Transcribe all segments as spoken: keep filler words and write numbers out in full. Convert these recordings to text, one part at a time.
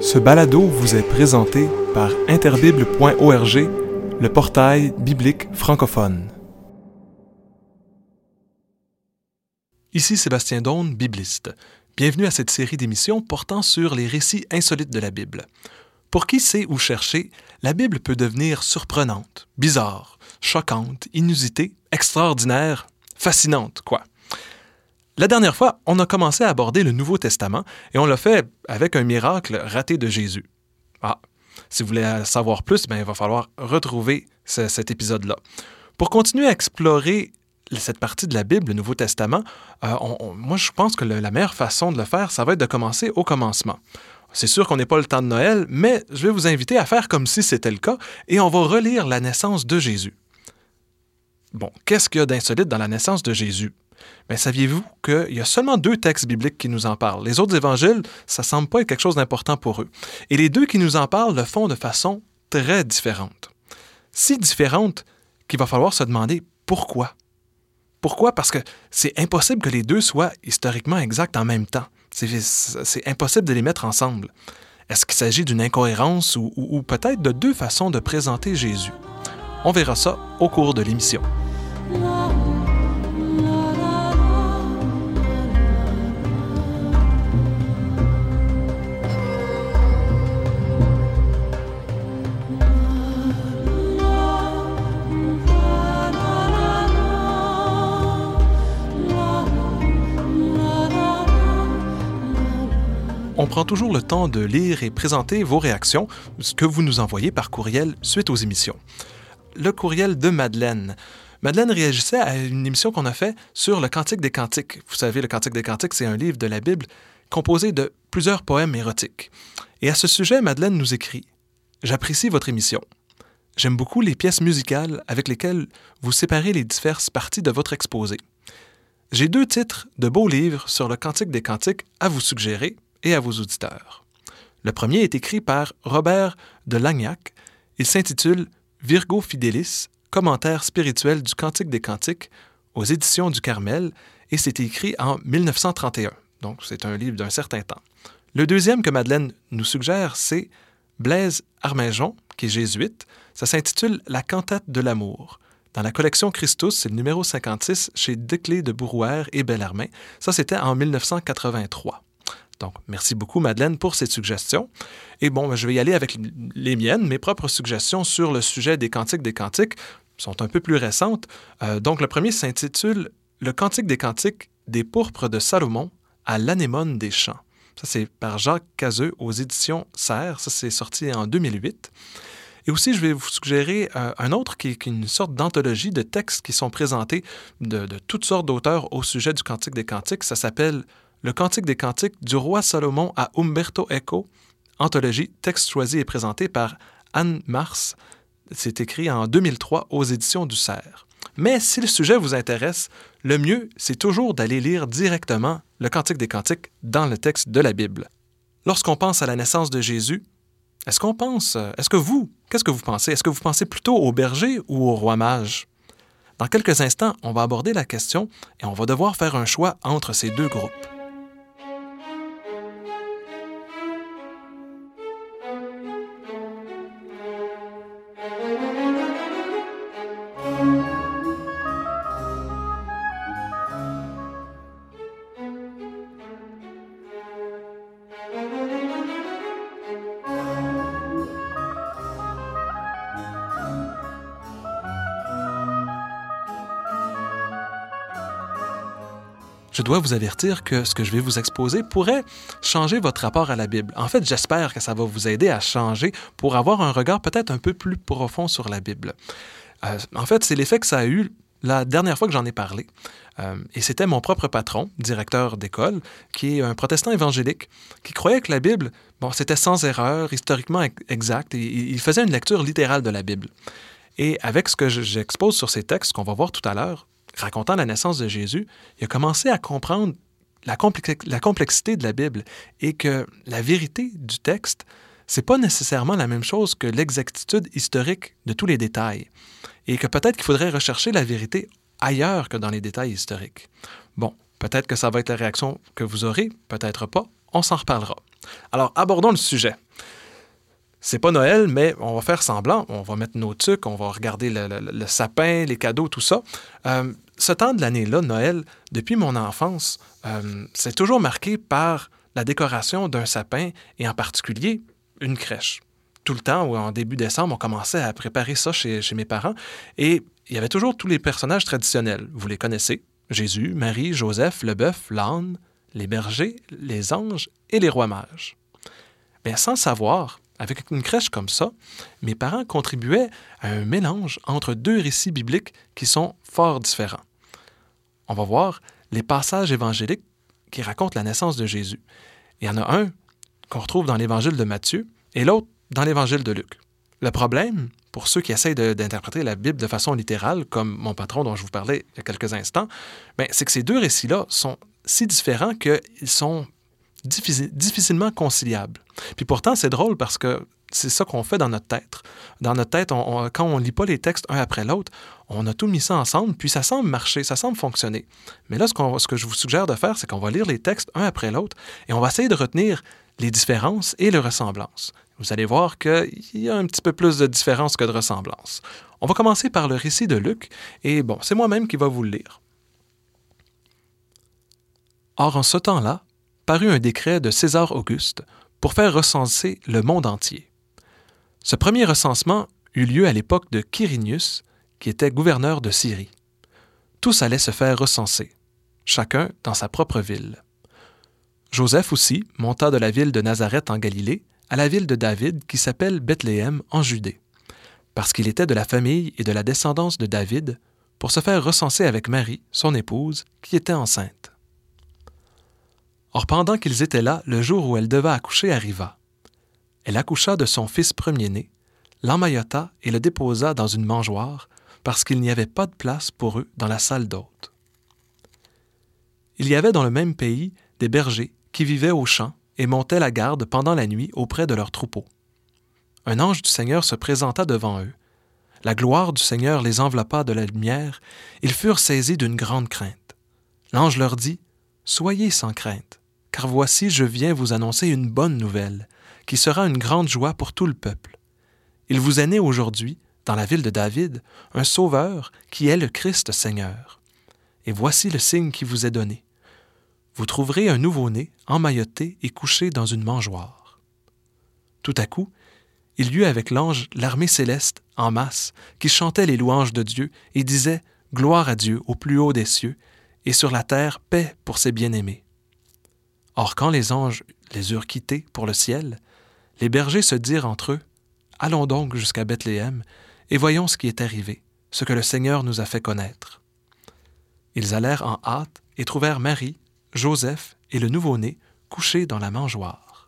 Ce balado vous est présenté par interbible point org, le portail biblique francophone. Ici Sébastien Daune, bibliste. Bienvenue à cette série d'émissions portant sur les récits insolites de la Bible. Pour qui sait où chercher, la Bible peut devenir surprenante, bizarre, choquante, inusitée, extraordinaire, fascinante, quoi. La dernière fois, on a commencé à aborder le Nouveau Testament et on l'a fait avec un miracle raté de Jésus. Ah, si vous voulez savoir plus, ben, il va falloir retrouver ce, cet épisode-là. Pour continuer à explorer cette partie de la Bible, le Nouveau Testament, euh, on, on, moi je pense que le, la meilleure façon de le faire, ça va être de commencer au commencement. C'est sûr qu'on n'est pas le temps de Noël, mais je vais vous inviter à faire comme si c'était le cas et on va relire la naissance de Jésus. Bon, qu'est-ce qu'il y a d'insolite dans la naissance de Jésus? Mais saviez-vous qu'il y a seulement deux textes bibliques qui nous en parlent? Les autres évangiles, ça ne semble pas être quelque chose d'important pour eux. Et les deux qui nous en parlent le font de façon très différente. Si différente qu'il va falloir se demander pourquoi. Pourquoi? Parce que c'est impossible que les deux soient historiquement exacts en même temps. C'est, c'est impossible de les mettre ensemble. Est-ce qu'il s'agit d'une incohérence ou, ou, ou peut-être de deux façons de présenter Jésus? On verra ça au cours de l'émission. On prend toujours le temps de lire et présenter vos réactions, ce que vous nous envoyez par courriel suite aux émissions. Le courriel de Madeleine. Madeleine réagissait à une émission qu'on a faite sur le Cantique des Cantiques. Vous savez, le Cantique des Cantiques, c'est un livre de la Bible composé de plusieurs poèmes érotiques. Et à ce sujet, Madeleine nous écrit « J'apprécie votre émission. J'aime beaucoup les pièces musicales avec lesquelles vous séparez les diverses parties de votre exposé. J'ai deux titres de beaux livres sur le Cantique des Cantiques à vous suggérer et à vos auditeurs. Le premier est écrit par Robert de Lagnac. Il s'intitule « Virgo Fidelis, commentaire spirituel du Cantique des Cantiques » aux éditions du Carmel et c'est écrit en dix-neuf cent trente et un. Donc, c'est un livre d'un certain temps. Le deuxième que Madeleine nous suggère, c'est Blaise Arminjon, qui est jésuite. Ça s'intitule « La cantate de l'amour ». Dans la collection Christus, c'est le numéro cinquante-six chez Declé de Brouwer et Bellarmin. Ça, c'était en dix-neuf cent quatre-vingt-trois. Donc, merci beaucoup, Madeleine, pour cette suggestion. Et bon, je vais y aller avec les miennes. Mes propres suggestions sur le sujet des Cantiques des Cantiques sont un peu plus récentes. Euh, donc, le premier s'intitule « Le Cantique des Cantiques des pourpres de Salomon à l'anémone des champs ». Ça, c'est par Jacques Cazeux aux éditions Serre. Ça, c'est sorti en deux mille huit. Et aussi, je vais vous suggérer euh, un autre qui est, qui est une sorte d'anthologie de textes qui sont présentés de, de toutes sortes d'auteurs au sujet du Cantique des Cantiques. Ça s'appelle « Le Cantique des Cantiques du roi Salomon à Umberto Eco », anthologie, texte choisi et présenté par Anne Mars. C'est écrit en deux mille trois aux éditions du Cerf. Mais si le sujet vous intéresse, le mieux, c'est toujours d'aller lire directement le Cantique des Cantiques dans le texte de la Bible. Lorsqu'on pense à la naissance de Jésus, est-ce qu'on pense, est-ce que vous, qu'est-ce que vous pensez? Est-ce que vous pensez plutôt au berger ou au roi mage? Dans quelques instants, on va aborder la question et on va devoir faire un choix entre ces deux groupes. Je dois vous avertir que ce que je vais vous exposer pourrait changer votre rapport à la Bible. En fait, j'espère que ça va vous aider à changer pour avoir un regard peut-être un peu plus profond sur la Bible. Euh, en fait, c'est l'effet que ça a eu la dernière fois que j'en ai parlé. Euh, et c'était mon propre patron, directeur d'école, qui est un protestant évangélique, qui croyait que la Bible, bon, c'était sans erreur, historiquement exact, et il faisait une lecture littérale de la Bible. Et avec ce que j'expose sur ces textes, qu'on va voir tout à l'heure, racontant la naissance de Jésus, il a commencé à comprendre la, complex- la complexité de la Bible et que la vérité du texte, c'est pas nécessairement la même chose que l'exactitude historique de tous les détails et que peut-être qu'il faudrait rechercher la vérité ailleurs que dans les détails historiques. Bon, peut-être que ça va être la réaction que vous aurez, peut-être pas, on s'en reparlera. Alors, abordons le sujet. C'est pas Noël, mais on va faire semblant. On va mettre nos tucs, on va regarder le, le, le sapin, les cadeaux, tout ça. Euh, ce temps de l'année-là, Noël, depuis mon enfance, euh, c'est toujours marqué par la décoration d'un sapin et en particulier une crèche. Tout le temps, où en début décembre, on commençait à préparer ça chez, chez mes parents et il y avait toujours tous les personnages traditionnels. Vous les connaissez. Jésus, Marie, Joseph, le bœuf, l'âne, les bergers, les anges et les rois mages. Bien, sans savoir, avec une crèche comme ça, mes parents contribuaient à un mélange entre deux récits bibliques qui sont fort différents. On va voir les passages évangéliques qui racontent la naissance de Jésus. Il y en a un qu'on retrouve dans l'Évangile de Matthieu et l'autre dans l'Évangile de Luc. Le problème, pour ceux qui essayent de, d'interpréter la Bible de façon littérale, comme mon patron dont je vous parlais il y a quelques instants, bien, c'est que ces deux récits-là sont si différents qu'ils sont difficile, difficilement conciliables. Puis pourtant, c'est drôle parce que c'est ça qu'on fait dans notre tête. Dans notre tête, on, on, quand on ne lit pas les textes un après l'autre, on a tout mis ça ensemble, puis ça semble marcher, ça semble fonctionner. Mais là, ce, qu'on, ce que je vous suggère de faire, c'est qu'on va lire les textes un après l'autre et on va essayer de retenir les différences et les ressemblances. Vous allez voir qu'il y a un petit peu plus de différences que de ressemblances. On va commencer par le récit de Luc, et bon, c'est moi-même qui va vous le lire. Or, en ce temps-là, parut un décret de César Auguste pour faire recenser le monde entier. Ce premier recensement eut lieu à l'époque de Quirinius, qui était gouverneur de Syrie. Tous allaient se faire recenser, chacun dans sa propre ville. Joseph aussi monta de la ville de Nazareth en Galilée à la ville de David qui s'appelle Bethléem en Judée, parce qu'il était de la famille et de la descendance de David, pour se faire recenser avec Marie, son épouse, qui était enceinte. Or, pendant qu'ils étaient là, le jour où elle devait accoucher arriva. Elle accoucha de son fils premier-né, l'emmaillota et le déposa dans une mangeoire, parce qu'il n'y avait pas de place pour eux dans la salle d'hôtes. Il y avait dans le même pays des bergers qui vivaient aux champs et montaient la garde pendant la nuit auprès de leurs troupeaux. Un ange du Seigneur se présenta devant eux. La gloire du Seigneur les enveloppa de la lumière. Ils furent saisis d'une grande crainte. L'ange leur dit, « Soyez sans crainte, car voici je viens vous annoncer une bonne nouvelle, qui sera une grande joie pour tout le peuple. Il vous est né aujourd'hui, dans la ville de David, un Sauveur qui est le Christ Seigneur. Et voici le signe qui vous est donné. Vous trouverez un nouveau-né emmailloté et couché dans une mangeoire. » Tout à coup, il y eut avec l'ange l'armée céleste, en masse, qui chantait les louanges de Dieu et disait « Gloire à Dieu au plus haut des cieux, et sur la terre paix pour ses bien-aimés. » Or, quand les anges les eurent quittés pour le ciel, les bergers se dirent entre eux « Allons donc jusqu'à Bethléem, et voyons ce qui est arrivé, ce que le Seigneur nous a fait connaître. » Ils allèrent en hâte et trouvèrent Marie, Joseph et le nouveau-né couchés dans la mangeoire.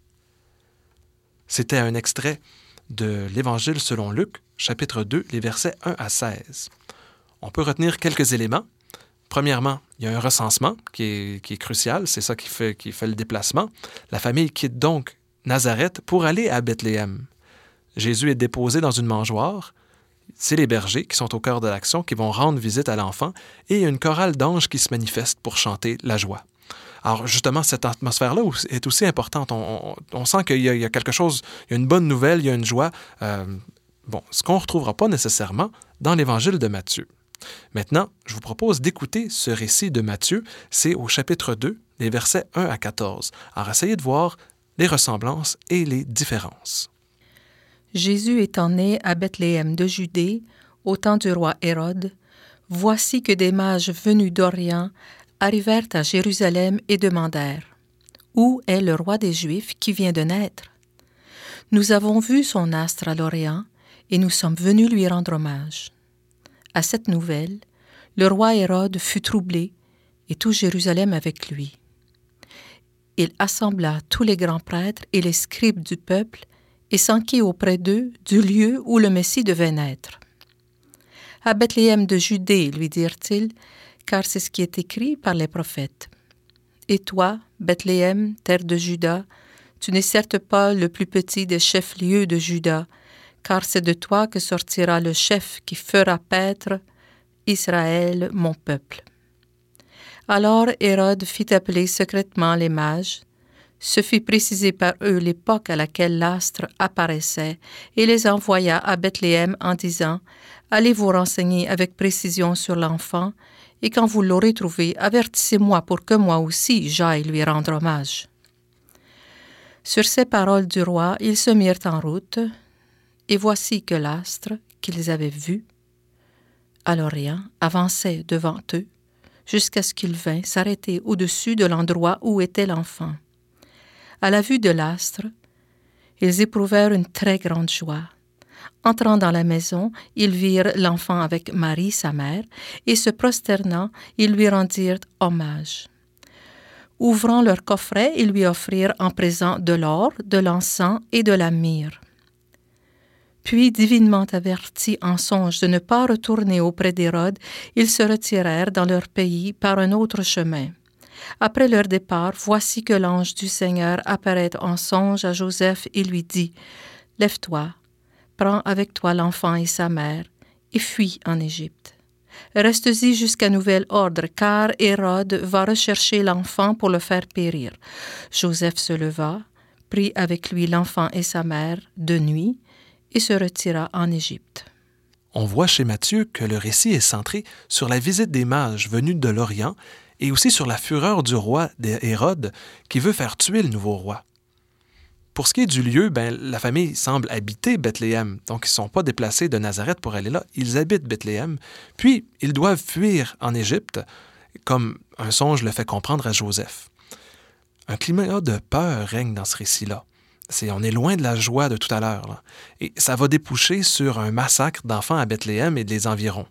C'était un extrait de l'Évangile selon Luc, chapitre deux, les versets un à seize. On peut retenir quelques éléments. Premièrement, il y a un recensement qui est, qui est crucial, c'est ça qui fait, qui fait le déplacement. La famille quitte donc Nazareth pour aller à Bethléem. Jésus est déposé dans une mangeoire. C'est les bergers qui sont au cœur de l'action qui vont rendre visite à l'enfant et il y a une chorale d'anges qui se manifeste pour chanter la joie. Alors justement, cette atmosphère-là est aussi importante. On, on, on sent qu'il y a, il y a quelque chose, il y a une bonne nouvelle, il y a une joie. Euh, bon, ce qu'on ne retrouvera pas nécessairement dans l'Évangile de Matthieu. Maintenant, je vous propose d'écouter ce récit de Matthieu. C'est au chapitre deux, les versets un à quatorze. Alors essayez de voir les ressemblances et les différences. Jésus étant né à Bethléem de Judée, au temps du roi Hérode, voici que des mages venus d'Orient arrivèrent à Jérusalem et demandèrent « Où est le roi des Juifs qui vient de naître? Nous avons vu son astre à l'Orient et nous sommes venus lui rendre hommage. » À cette nouvelle, le roi Hérode fut troublé et tout Jérusalem avec lui. Il assembla tous les grands prêtres et les scribes du peuple et s'enquit auprès d'eux du lieu où le Messie devait naître. « À Bethléem de Judée, lui dirent-ils, car c'est ce qui est écrit par les prophètes. Et toi, Bethléem, terre de Juda, tu n'es certes pas le plus petit des chefs-lieux de Juda, car c'est de toi que sortira le chef qui fera paître Israël, mon peuple. » Alors Hérode fit appeler secrètement les mages, se fit préciser par eux l'époque à laquelle l'astre apparaissait et les envoya à Bethléem en disant « Allez vous renseigner avec précision sur l'enfant, et quand vous l'aurez trouvé, avertissez-moi pour que moi aussi j'aille lui rendre hommage. » Sur ces paroles du roi, ils se mirent en route, et voici que l'astre qu'ils avaient vu à l'Orient avançait devant eux jusqu'à ce qu'il vint s'arrêter au-dessus de l'endroit où était l'enfant. À la vue de l'astre, ils éprouvèrent une très grande joie. Entrant dans la maison, ils virent l'enfant avec Marie, sa mère, et se prosternant, ils lui rendirent hommage. Ouvrant leur coffret, ils lui offrirent en présent de l'or, de l'encens et de la myrrhe. Puis, divinement avertis en songe de ne pas retourner auprès d'Hérode, ils se retirèrent dans leur pays par un autre chemin. Après leur départ, voici que l'ange du Seigneur apparaît en songe à Joseph et lui dit « Lève-toi, prends avec toi l'enfant et sa mère, et fuis en Égypte. Reste-y jusqu'à nouvel ordre, car Hérode va rechercher l'enfant pour le faire périr. » Joseph se leva, prit avec lui l'enfant et sa mère de nuit, et se retira en Égypte. On voit chez Matthieu que le récit est centré sur la visite des mages venus de l'Orient et aussi sur la fureur du roi Hérode qui veut faire tuer le nouveau roi. Pour ce qui est du lieu, ben, la famille semble habiter Bethléem, donc ils ne sont pas déplacés de Nazareth pour aller là, ils habitent Bethléem, puis ils doivent fuir en Égypte, comme un songe le fait comprendre à Joseph. Un climat de peur règne dans ce récit-là. C'est, on est loin de la joie de tout à l'heure, là. Et ça va déboucher sur un massacre d'enfants à Bethléem et des environs.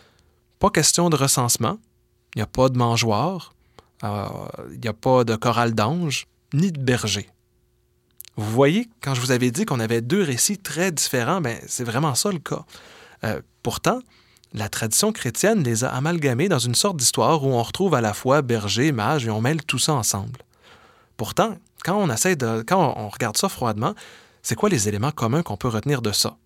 Pas question de recensement, il n'y a pas de mangeoire, euh, il n'y a pas de chorale d'anges, ni de berger. Vous voyez, quand je vous avais dit qu'on avait deux récits très différents, ben, c'est vraiment ça le cas. Euh, pourtant, la tradition chrétienne les a amalgamés dans une sorte d'histoire où on retrouve à la fois berger, mage, et on mêle tout ça ensemble. Pourtant, quand on essaie de, quand on regarde ça froidement, c'est quoi les éléments communs qu'on peut retenir de ça?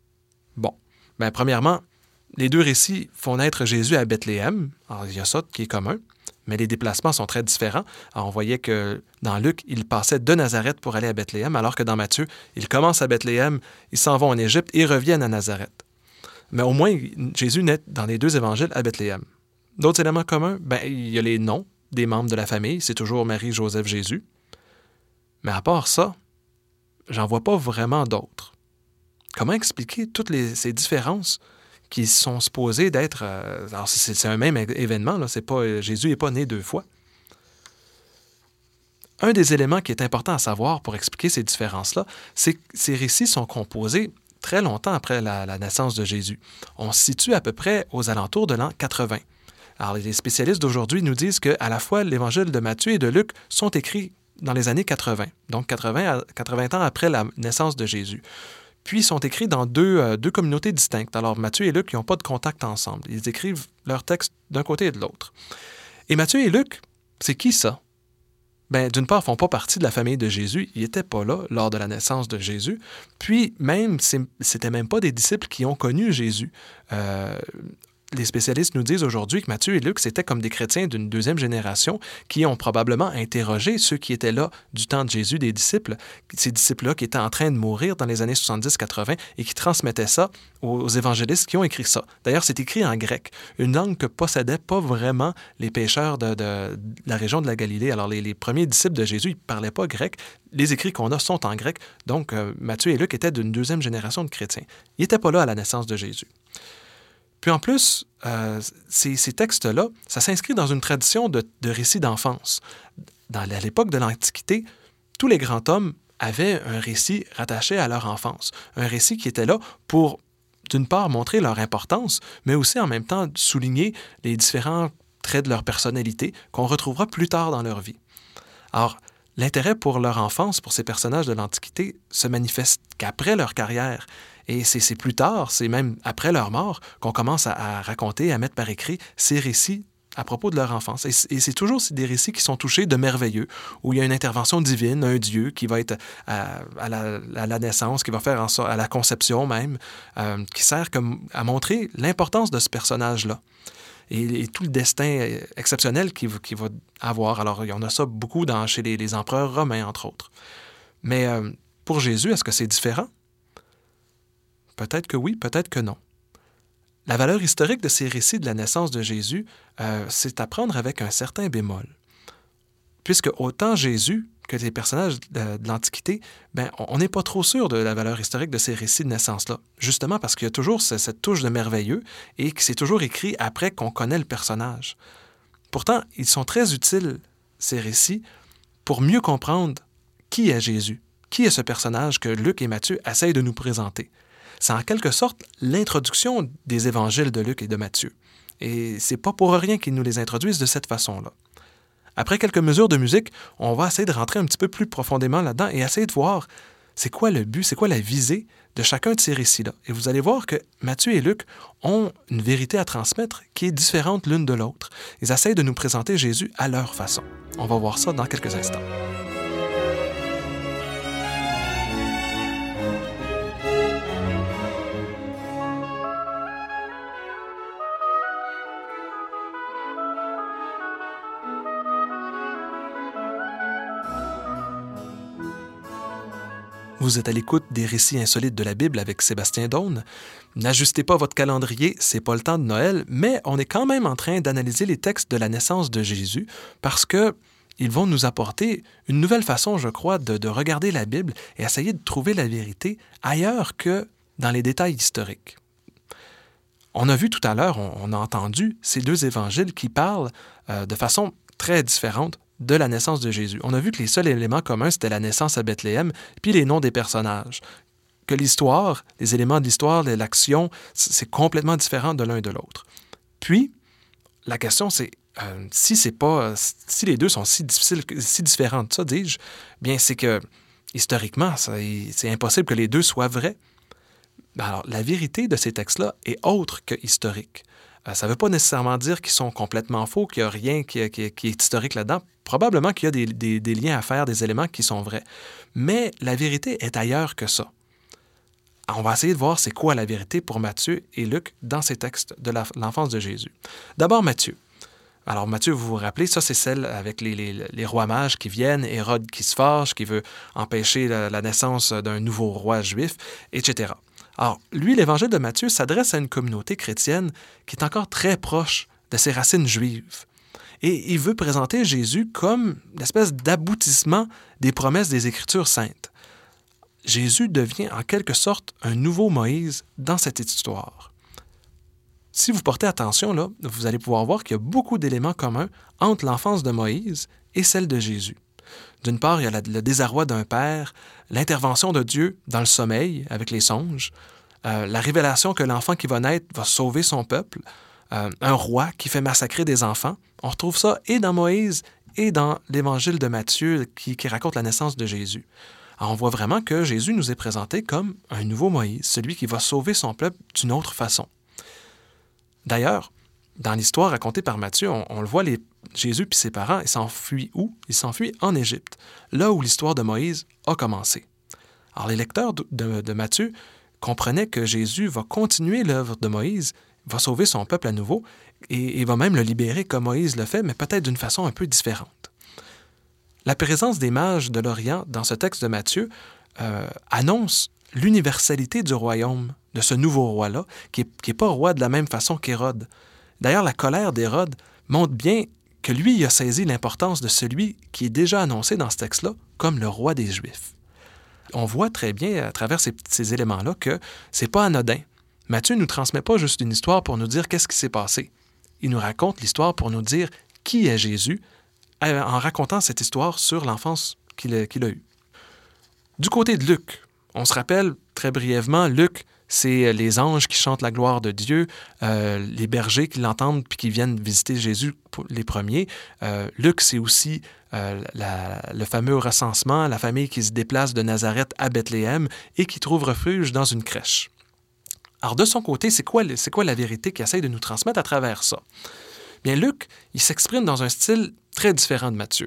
Bon, bien, premièrement, les deux récits font naître Jésus à Bethléem. Alors, il y a ça qui est commun, mais les déplacements sont très différents. Alors, on voyait que dans Luc, il passait de Nazareth pour aller à Bethléem, alors que dans Matthieu, il commence à Bethléem, ils s'en vont en Égypte et reviennent à Nazareth. Mais au moins, Jésus naît dans les deux évangiles à Bethléem. D'autres éléments communs? Bien, il y a les noms des membres de la famille, c'est toujours Marie, Joseph, Jésus. Mais à part ça, j'en vois pas vraiment d'autres. Comment expliquer toutes les, ces différences qui sont supposées d'être... Euh, alors, c'est, c'est un même événement, là, c'est pas, Jésus n'est pas né deux fois. Un des éléments qui est important à savoir pour expliquer ces différences-là, c'est que ces récits sont composés très longtemps après la, la naissance de Jésus. On se situe à peu près aux alentours de l'an quatre-vingts. Alors, les spécialistes d'aujourd'hui nous disent qu'à la fois l'évangile de Matthieu et de Luc sont écrits dans les années quatre-vingts, donc quatre-vingts, quatre-vingts ans après la naissance de Jésus. Puis, ils sont écrits dans deux, euh, deux communautés distinctes. Alors, Matthieu et Luc, ils n'ont pas de contact ensemble. Ils écrivent leurs textes d'un côté et de l'autre. Et Matthieu et Luc, c'est qui ça? Bien, d'une part, ils ne font pas partie de la famille de Jésus. Ils n'étaient pas là lors de la naissance de Jésus. Puis, même, c'est, c'était même pas des disciples qui ont connu Jésus. Euh, Les spécialistes nous disent aujourd'hui que Matthieu et Luc, c'était comme des chrétiens d'une deuxième génération qui ont probablement interrogé ceux qui étaient là du temps de Jésus, des disciples, ces disciples-là qui étaient en train de mourir dans les années soixante-dix quatre-vingts et qui transmettaient ça aux évangélistes qui ont écrit ça. D'ailleurs, c'est écrit en grec, une langue que possédaient pas vraiment les pécheurs de, de, de la région de la Galilée. Alors, les, les premiers disciples de Jésus, ils ne parlaient pas grec. Les écrits qu'on a sont en grec. Donc, euh, Matthieu et Luc étaient d'une deuxième génération de chrétiens. Ils n'étaient pas là à la naissance de Jésus. Puis en plus, euh, ces, ces textes-là, ça s'inscrit dans une tradition de, de récits d'enfance. Dans, à l'époque de l'Antiquité, tous les grands hommes avaient un récit rattaché à leur enfance. Un récit qui était là pour, d'une part, montrer leur importance, mais aussi en même temps souligner les différents traits de leur personnalité qu'on retrouvera plus tard dans leur vie. Alors, l'intérêt pour leur enfance, pour ces personnages de l'Antiquité, se manifeste qu'après leur carrière. Et c'est, c'est plus tard, c'est même après leur mort, qu'on commence à, à raconter, à mettre par écrit ces récits à propos de leur enfance. Et, et c'est toujours des récits qui sont touchés de merveilleux, où il y a une intervention divine, un Dieu qui va être à, à, la, à la naissance, qui va faire en sorte, à la conception même, euh, qui sert comme à montrer l'importance de ce personnage-là. et, et tout le destin exceptionnel qu'il, qu'il va avoir. Alors, il y en a ça beaucoup dans, chez les, les empereurs romains, entre autres. Mais euh, pour Jésus, est-ce que c'est différent? Peut-être que oui, peut-être que non. La valeur historique de ces récits de la naissance de Jésus, euh, c'est à prendre avec un certain bémol. Puisque autant Jésus que les personnages de, de l'Antiquité, ben, on n'est pas trop sûr de la valeur historique de ces récits de naissance-là, justement parce qu'il y a toujours ce, cette touche de merveilleux et que c'est toujours écrit après qu'on connaît le personnage. Pourtant, ils sont très utiles, ces récits, pour mieux comprendre qui est Jésus, qui est ce personnage que Luc et Matthieu essayent de nous présenter. C'est en quelque sorte l'introduction des évangiles de Luc et de Matthieu. Et c'est pas pour rien qu'ils nous les introduisent de cette façon-là. Après quelques mesures de musique, on va essayer de rentrer un petit peu plus profondément là-dedans et essayer de voir c'est quoi le but, c'est quoi la visée de chacun de ces récits-là. Et vous allez voir que Matthieu et Luc ont une vérité à transmettre qui est différente l'une de l'autre. Ils essayent de nous présenter Jésus à leur façon. On va voir ça dans quelques instants. Vous êtes à l'écoute des récits insolites de la Bible avec Sébastien Daune. N'ajustez pas votre calendrier, c'est pas le temps de Noël, mais on est quand même en train d'analyser les textes de la naissance de Jésus parce que ils vont nous apporter une nouvelle façon, je crois, de, de regarder la Bible et essayer de trouver la vérité ailleurs que dans les détails historiques. On a vu tout à l'heure, on, on a entendu ces deux évangiles qui parlent euh, de façon très différente de la naissance de Jésus. On a vu que les seuls éléments communs, c'était la naissance à Bethléem, puis les noms des personnages. Que l'histoire, les éléments de l'histoire, l'action, c'est complètement différent de l'un et de l'autre. Puis, la question, c'est, euh, si c'est pas, si les deux sont si difficiles, si différents de ça, dis-je, bien, c'est que, historiquement, ça, c'est impossible que les deux soient vrais. Alors, la vérité de ces textes-là est autre que historique. Ça ne veut pas nécessairement dire qu'ils sont complètement faux, qu'il n'y a rien qui, qui, qui est historique là-dedans. Probablement qu'il y a des, des, des liens à faire, des éléments qui sont vrais. Mais la vérité est ailleurs que ça. On va essayer de voir c'est quoi la vérité pour Matthieu et Luc dans ces textes de la, l'enfance de Jésus. D'abord, Matthieu. Alors, Matthieu, vous vous rappelez, ça, c'est celle avec les, les, les rois mages qui viennent, Hérode qui se fâche, qui veut empêcher la, la naissance d'un nouveau roi juif, et cetera. Alors, lui, l'évangile de Matthieu s'adresse à une communauté chrétienne qui est encore très proche de ses racines juives. Et il veut présenter Jésus comme une espèce d'aboutissement des promesses des Écritures saintes. Jésus devient en quelque sorte un nouveau Moïse dans cette histoire. Si vous portez attention, là, vous allez pouvoir voir qu'il y a beaucoup d'éléments communs entre l'enfance de Moïse et celle de Jésus. D'une part, il y a le désarroi d'un père, l'intervention de Dieu dans le sommeil avec les songes, euh, la révélation que l'enfant qui va naître va sauver son peuple, euh, un roi qui fait massacrer des enfants. On retrouve ça et dans Moïse et dans l'évangile de Matthieu qui, qui raconte la naissance de Jésus. Alors, on voit vraiment que Jésus nous est présenté comme un nouveau Moïse, celui qui va sauver son peuple d'une autre façon. D'ailleurs, dans l'histoire racontée par Matthieu, on, on le voit, les, Jésus et ses parents, ils s'enfuient où? Ils s'enfuient en Égypte, là où l'histoire de Moïse a commencé. Alors les lecteurs de, de, de Matthieu comprenaient que Jésus va continuer l'œuvre de Moïse, va sauver son peuple à nouveau, et, et va même le libérer comme Moïse le fait, mais peut-être d'une façon un peu différente. La présence des mages de l'Orient dans ce texte de Matthieu euh, annonce l'universalité du royaume, de ce nouveau roi-là, qui n'est pas roi de la même façon qu'Hérode. D'ailleurs, la colère d'Hérode montre bien que lui il a saisi l'importance de celui qui est déjà annoncé dans ce texte-là comme le roi des Juifs. On voit très bien à travers ces, ces éléments-là que c'est pas anodin. Matthieu ne nous transmet pas juste une histoire pour nous dire qu'est-ce qui s'est passé. Il nous raconte l'histoire pour nous dire qui est Jésus en racontant cette histoire sur l'enfance qu'il a, qu'il a eue. Du côté de Luc, on se rappelle très brièvement, Luc, c'est les anges qui chantent la gloire de Dieu, euh, les bergers qui l'entendent puis qui viennent visiter Jésus les premiers. Euh, Luc, c'est aussi euh, la, le fameux recensement, la famille qui se déplace de Nazareth à Bethléem et qui trouve refuge dans une crèche. Alors de son côté, c'est quoi, c'est quoi la vérité qu'il essaie de nous transmettre à travers ça? Bien, Luc, il s'exprime dans un style très différent de Matthieu.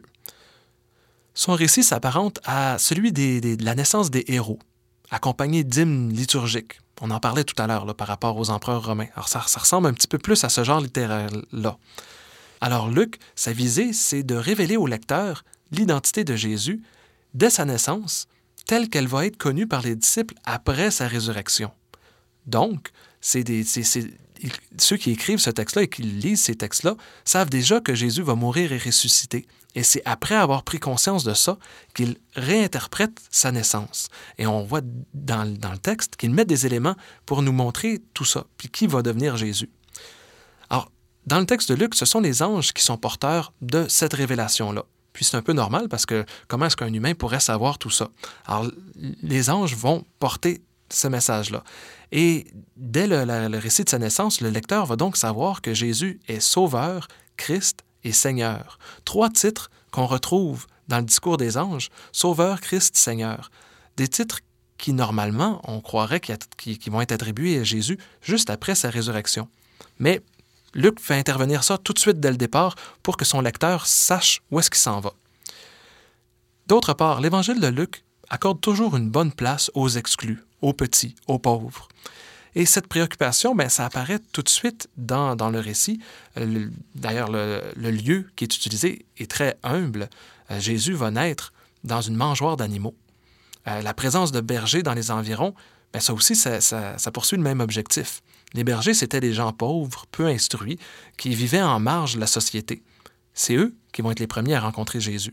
Son récit s'apparente à celui des, des, de la naissance des héros, accompagné d'hymnes liturgiques. On en parlait tout à l'heure là, par rapport aux empereurs romains. Alors ça, ça ressemble un petit peu plus à ce genre littéraire-là. Alors Luc, sa visée, c'est de révéler au lecteur l'identité de Jésus dès sa naissance, telle qu'elle va être connue par les disciples après sa résurrection. Donc, c'est des, c'est, c'est, ceux qui écrivent ce texte-là et qui lisent ces textes-là savent déjà que Jésus va mourir et ressusciter. Et c'est après avoir pris conscience de ça qu'ils réinterprètent sa naissance. Et on voit dans, dans le texte qu'ils mettent des éléments pour nous montrer tout ça, puis qui va devenir Jésus. Alors, dans le texte de Luc, ce sont les anges qui sont porteurs de cette révélation-là. Puis c'est un peu normal parce que comment est-ce qu'un humain pourrait savoir tout ça? Alors, les anges vont porter ce message-là. Et dès le, la, le récit de sa naissance, le lecteur va donc savoir que Jésus est Sauveur, Christ et Seigneur. Trois titres qu'on retrouve dans le discours des anges, Sauveur, Christ, Seigneur. Des titres qui, normalement, on croirait qui, qui, qui vont être attribués à Jésus juste après sa résurrection. Mais Luc fait intervenir ça tout de suite dès le départ pour que son lecteur sache où est-ce qu'il s'en va. D'autre part, l'Évangile de Luc accorde toujours une bonne place aux exclus, aux petits, aux pauvres. Et cette préoccupation, bien, ça apparaît tout de suite dans, dans le récit. Le, d'ailleurs, le, le lieu qui est utilisé est très humble. Euh, Jésus va naître dans une mangeoire d'animaux. Euh, la présence de bergers dans les environs, bien, ça aussi, ça, ça, ça poursuit le même objectif. Les bergers, c'étaient des gens pauvres, peu instruits, qui vivaient en marge de la société. C'est eux qui vont être les premiers à rencontrer Jésus.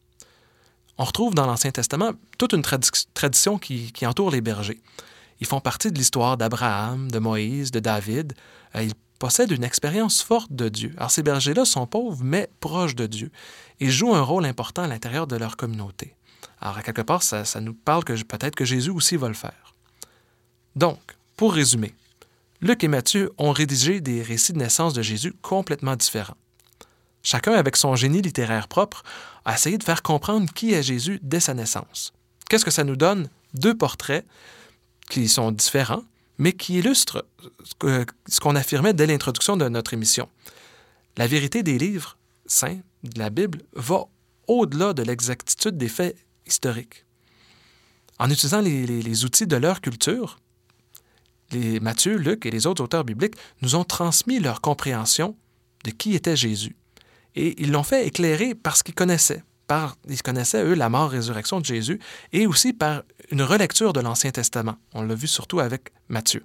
On retrouve dans l'Ancien Testament toute une tradi- tradition qui, qui entoure les bergers. Ils font partie de l'histoire d'Abraham, de Moïse, de David. Euh, ils possèdent une expérience forte de Dieu. Alors ces bergers-là sont pauvres, mais proches de Dieu. Ils jouent un rôle important à l'intérieur de leur communauté. Alors à quelque part, ça, ça nous parle que peut-être que Jésus aussi va le faire. Donc, pour résumer, Luc et Matthieu ont rédigé des récits de naissance de Jésus complètement différents. Chacun, avec son génie littéraire propre, a essayé de faire comprendre qui est Jésus dès sa naissance. Qu'est-ce que ça nous donne? Deux portraits qui sont différents, mais qui illustrent ce qu'on affirmait dès l'introduction de notre émission. La vérité des livres saints, de la Bible, va au-delà de l'exactitude des faits historiques. En utilisant les, les, les outils de leur culture, les Matthieu, Luc et les autres auteurs bibliques nous ont transmis leur compréhension de qui était Jésus. Et ils l'ont fait éclairer parce qu'ils connaissaient. Par, ils connaissaient, eux, la mort-résurrection de Jésus et aussi par une relecture de l'Ancien Testament. On l'a vu surtout avec Matthieu.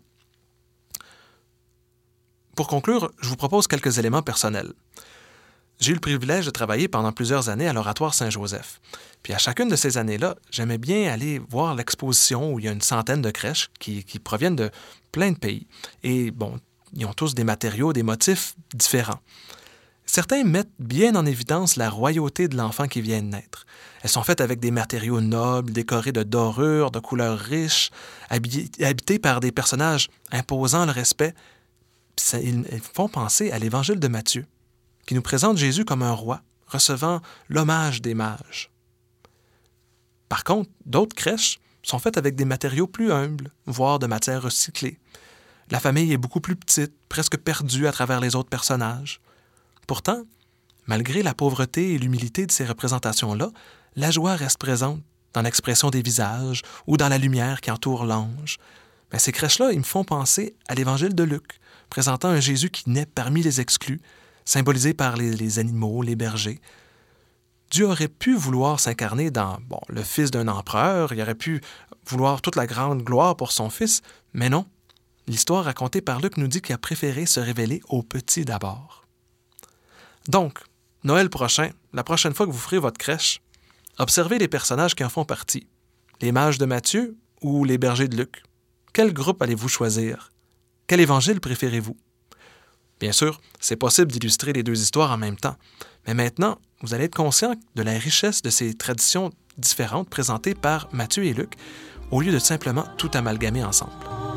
Pour conclure, je vous propose quelques éléments personnels. J'ai eu le privilège de travailler pendant plusieurs années à l'Oratoire Saint-Joseph. Puis à chacune de ces années-là, j'aimais bien aller voir l'exposition où il y a une centaine de crèches qui, qui proviennent de plein de pays. Et bon, ils ont tous des matériaux, des motifs différents. Certains mettent bien en évidence la royauté de l'enfant qui vient de naître. Elles sont faites avec des matériaux nobles, décorées de dorures, de couleurs riches, habitées par des personnages imposant le respect. Ça, ils font penser à l'Évangile de Matthieu, qui nous présente Jésus comme un roi, recevant l'hommage des mages. Par contre, d'autres crèches sont faites avec des matériaux plus humbles, voire de matières recyclées. La famille est beaucoup plus petite, presque perdue à travers les autres personnages. Pourtant, malgré la pauvreté et l'humilité de ces représentations-là, la joie reste présente dans l'expression des visages ou dans la lumière qui entoure l'ange. Mais ces crèches-là, ils me font penser à l'Évangile de Luc, présentant un Jésus qui naît parmi les exclus, symbolisé par les, les animaux, les bergers. Dieu aurait pu vouloir s'incarner dans bon, le fils d'un empereur, il aurait pu vouloir toute la grande gloire pour son fils, mais non. L'histoire racontée par Luc nous dit qu'il a préféré se révéler aux petits d'abord. Donc, Noël prochain, la prochaine fois que vous ferez votre crèche, observez les personnages qui en font partie. Les mages de Matthieu ou les bergers de Luc. Quel groupe allez-vous choisir? Quel évangile préférez-vous? Bien sûr, c'est possible d'illustrer les deux histoires en même temps, mais maintenant, vous allez être conscient de la richesse de ces traditions différentes présentées par Matthieu et Luc, au lieu de simplement tout amalgamer ensemble.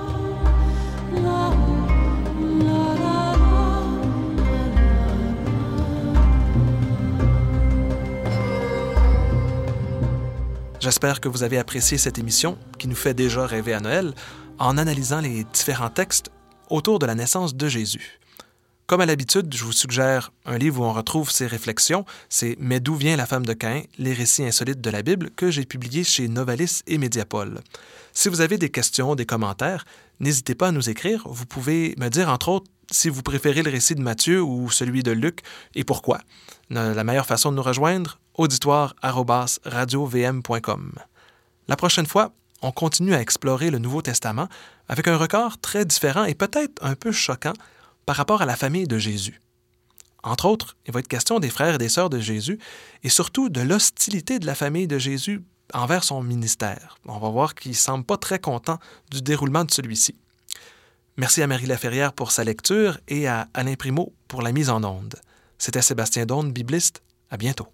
J'espère que vous avez apprécié cette émission qui nous fait déjà rêver à Noël en analysant les différents textes autour de la naissance de Jésus. Comme à l'habitude, je vous suggère un livre où on retrouve ces réflexions, c'est « Mais d'où vient la femme de Caïn? Les récits insolites de la Bible » que j'ai publié chez Novalis et Mediapol. Si vous avez des questions, des commentaires, n'hésitez pas à nous écrire. Vous pouvez me dire, entre autres, si vous préférez le récit de Matthieu ou celui de Luc et pourquoi. La meilleure façon de nous rejoindre, auditoire arobase radio v m point com. La prochaine fois, on continue à explorer le Nouveau Testament avec un regard très différent et peut-être un peu choquant par rapport à la famille de Jésus. Entre autres, il va être question des frères et des sœurs de Jésus et surtout de l'hostilité de la famille de Jésus envers son ministère. On va voir qu'il ne semble pas très content du déroulement de celui-ci. Merci à Marie Laferrière pour sa lecture et à Alain Primeau pour la mise en onde. C'était Sébastien Daune, bibliste. À bientôt.